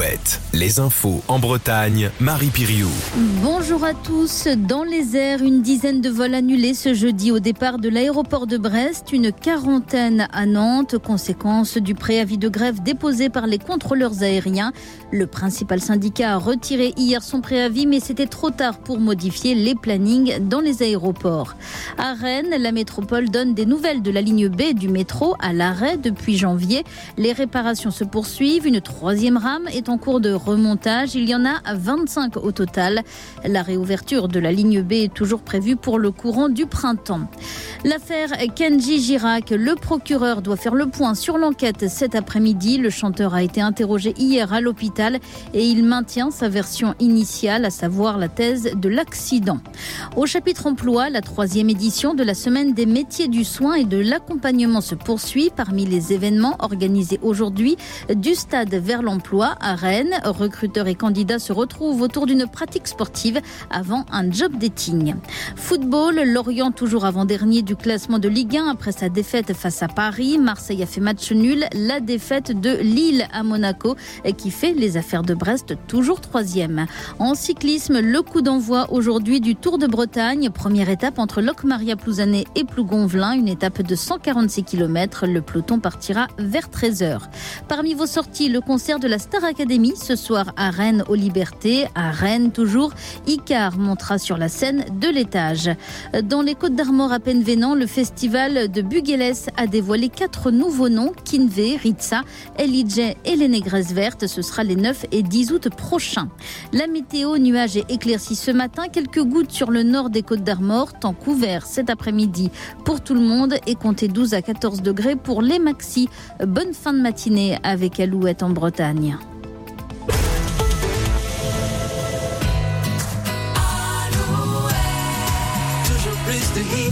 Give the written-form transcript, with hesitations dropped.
Alouette, les infos en Bretagne, Marie Piriou. Bonjour à tous. Dans les airs, une dizaine de vols annulés ce jeudi au départ de l'aéroport de Brest, une quarantaine à Nantes, conséquence du préavis de grève déposé par les contrôleurs aériens. Le principal syndicat a retiré hier son préavis, mais c'était trop tard pour modifier les plannings dans les aéroports. À Rennes, la métropole donne des nouvelles de la ligne B du métro à l'arrêt depuis janvier. Les réparations se poursuivent. Une troisième rame est en cours de remontage. Il y en a 25 au total. La réouverture de la ligne B est toujours prévue pour le courant du printemps. L'affaire Kenji Girac, le procureur doit faire le point sur l'enquête cet après-midi. Le chanteur a été interrogé hier à l'hôpital et il maintient sa version initiale, à savoir la thèse de l'accident. Au chapitre emploi, la 3e édition de la semaine des métiers du soin et de l'accompagnement se poursuit. Parmi les événements organisés aujourd'hui, du stade vers l'emploi à Rennes, recruteurs et candidats se retrouvent autour d'une pratique sportive avant un job dating. Football, Lorient toujours avant-dernier du classement de Ligue 1 après sa défaite face à Paris. Marseille a fait match nul. La défaite de Lille à Monaco qui fait les affaires de Brest toujours 3e. En cyclisme, le coup d'envoi aujourd'hui du Tour de Bretagne. Première étape entre Locmaria-Plouzané et Plougonvelin. Une étape de 146 km. Le peloton partira vers 13h. Parmi vos sorties, le concert de la Star Academy ce soir à Rennes aux Libertés. À Rennes toujours, Icar montera sur la scène de l'étage. Dans les Côtes-d'Armor à Penvénan, le festival de Buguélès a dévoilé 4 nouveaux noms. Kinvé, Ritza, Elijah et les Négresses Vertes. Ce sera les 9 et 10 août prochains. La météo, nuages et éclaircies ce matin. Quelques gouttes sur le nord des Côtes-d'Armor. Temps couvert cet après-midi pour tout le monde et comptez 12 à 14 degrés pour les maxis. Bonne fin de matinée avec Alouette en Bretagne.